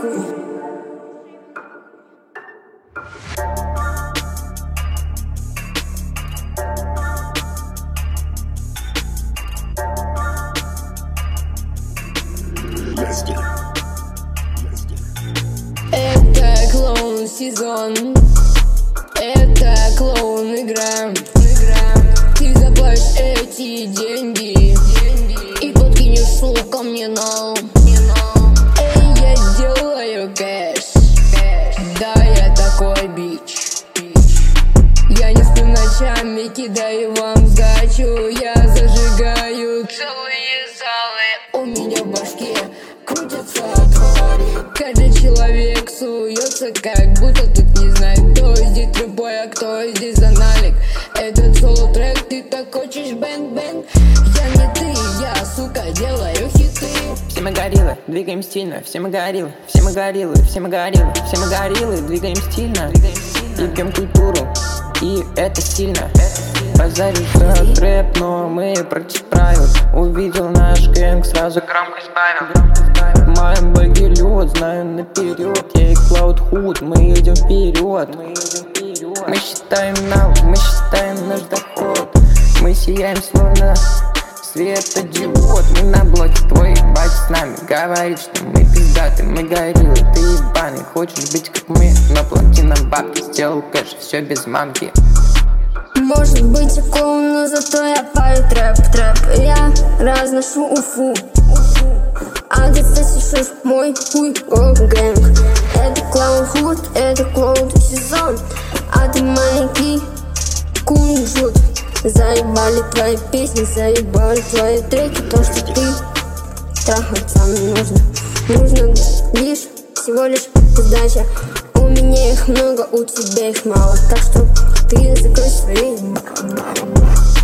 нахуй. Это клоун сезон, это клоун игра. Ты заплатишь эти деньги и подкинешь сука мне на лоб. Эй, я делаю кэш, да я такой бич. Я не сплю ночами, кидаю вам сдачу. Я зажигаю целые залы. У меня в башке крутятся твари. Каждый человек суется, как будто тут не знает, кто здесь трубой, а кто здесь за налик. Этот соло-трек, ты так хочешь бэнг-бэнг. Я не ты, я, сука, делаю хиты. Все мы гориллы, двигаем стильно. Все мы гориллы, все мы гориллы, все мы гориллы, все мы гориллы, двигаем стильно. И пьем культуру, и это сильно. Базаришь за трэп, но мы против правил. Увидел наш гэнг, сразу громкость ставим. В моем баге лед, знаю наперед. Я и Клауд Худ, мы идем вперед. Мы считаем налог, мы считаем наш доход. Мы сияем словно светодиод. Мы на блоке, твой батя с нами говорит, что мы пиздаты, мы гориллы. Ты ебаный, хочешь быть как мы, но плати нам бабки. Сделал кэш, все без мамки. Может быть я клоун, но зато я пою трэп. Я разношу уфу, а ты сосешь мой хуй, о, гэнг. Это клоун худ, это клоун сезон, а ты маленький кунжут. Заебали твои песни, заебали твои треки. То, что ты трахаться мне нужно лишь, всего лишь сдача. У меня их много, у тебя их мало, так что ты закрой свои.